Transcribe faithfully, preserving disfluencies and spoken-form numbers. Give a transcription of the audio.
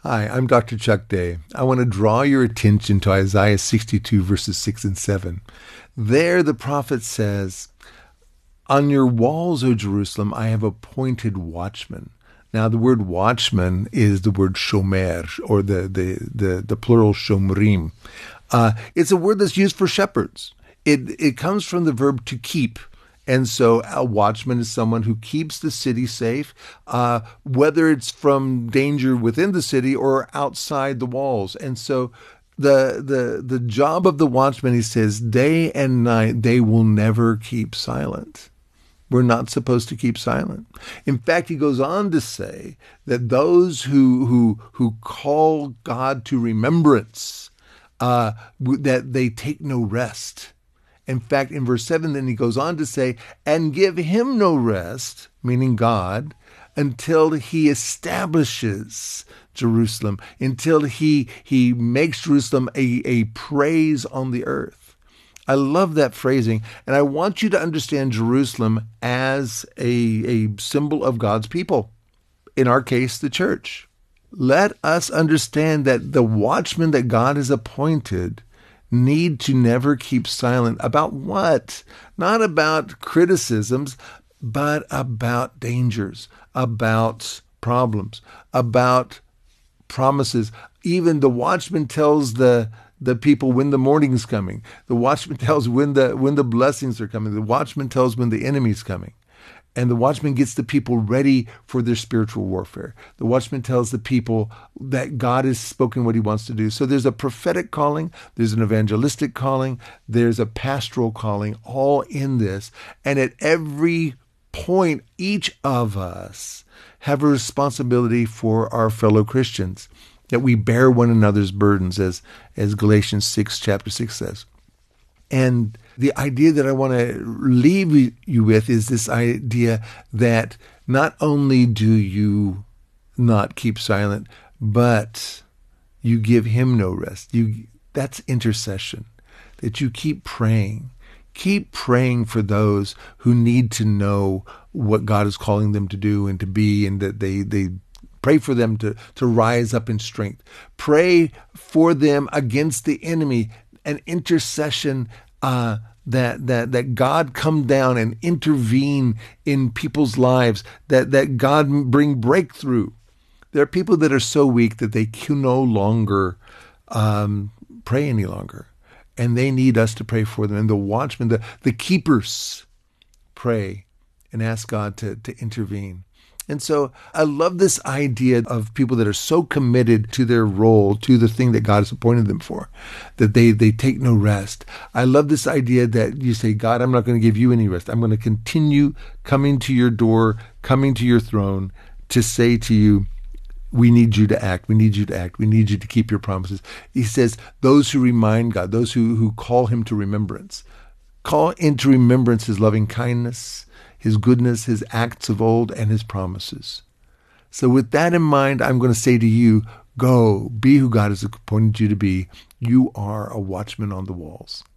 Hi, I'm Doctor Chuck Day. I want to draw your attention to Isaiah sixty-two, verses six and seven. There the prophet says, "On your walls, O Jerusalem, I have appointed watchmen." Now, the word watchman is the word shomer, or the, the, the, the plural shomrim. Uh, it's a word that's used for shepherds. It, it comes from the verb to keep. And so a watchman is someone who keeps the city safe, uh, whether it's from danger within the city or outside the walls. And so the the the job of the watchman, he says, day and night, they will never keep silent. We're not supposed to keep silent. In fact, he goes on to say that those who who who call God to remembrance, uh, that they take no rest. In fact, in verse seven, then he goes on to say, and give him no rest, meaning God, until he establishes Jerusalem, until he he makes Jerusalem a, a praise on the earth. I love that phrasing, and I want you to understand Jerusalem as a, a symbol of God's people, in our case, the church. Let us understand that the watchmen that God has appointed need to never keep silent. About what? Not about criticisms, but about dangers, about problems, about promises. Even the watchman tells the the people when the morning's coming. The watchman tells when the when the blessings are coming. The watchman tells when the enemy's coming. And the watchman gets the people ready for their spiritual warfare. The watchman tells the people that God has spoken what he wants to do. So there's a prophetic calling, there's an evangelistic calling, there's a pastoral calling, all in this. And at every point, each of us have a responsibility for our fellow Christians, that we bear one another's burdens, as, as Galatians six, chapter six says. And the idea that I want to leave you with is this idea that not only do you not keep silent, but you give him no rest. You that's intercession, that you keep praying. Keep praying for those who need to know what God is calling them to do and to be, and that they they pray for them to, to rise up in strength. Pray for them against the enemy, an intercession uh, that that that God come down and intervene in people's lives, that, that God bring breakthrough. There are people that are so weak that they can no longer um, pray any longer, and they need us to pray for them. And the watchmen, the, the keepers, pray and ask God to, to intervene. And so I love this idea of people that are so committed to their role, to the thing that God has appointed them for, that they, they take no rest. I love this idea that you say, God, I'm not going to give you any rest. I'm going to continue coming to your door, coming to your throne to say to you, we need you to act. We need you to act. We need you to keep your promises. He says, those who remind God, those who, who call him to remembrance, call into remembrance his loving kindness, his goodness, his acts of old, and his promises. So with that in mind, I'm going to say to you, go, be who God has appointed you to be. You are a watchman on the walls.